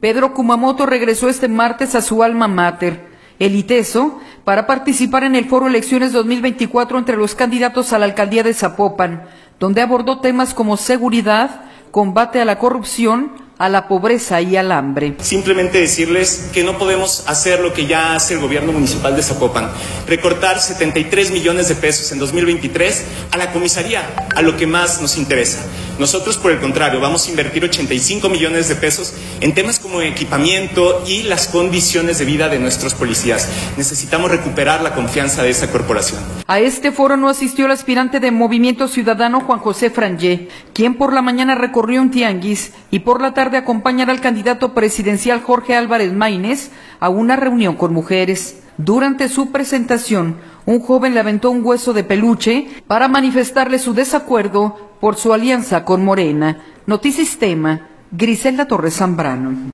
Pedro Kumamoto regresó este martes a su alma mater, el ITESO, para participar en el Foro Elecciones 2024 entre los candidatos a la alcaldía de Zapopan, donde abordó temas como seguridad, combate a la corrupción, a la pobreza y al hambre. Simplemente decirles que no podemos hacer lo que ya hace el gobierno municipal de Zapopan, recortar 73 millones de pesos en 2023 a la comisaría, a lo que más nos interesa. Nosotros, por el contrario, vamos a invertir 85 millones de pesos en temas como equipamiento y las condiciones de vida de nuestros policías. Necesitamos recuperar la confianza de esa corporación. A este foro no asistió el aspirante de Movimiento Ciudadano Juan José Frangé, quien por la mañana recorrió un tianguis y por la tarde acompañará al candidato presidencial Jorge Álvarez Maínez a una reunión con mujeres. Durante su presentación, un joven le aventó un hueso de peluche para manifestarle su desacuerdo por su alianza con Morena. Notisistema, Griselda Torres Zambrano.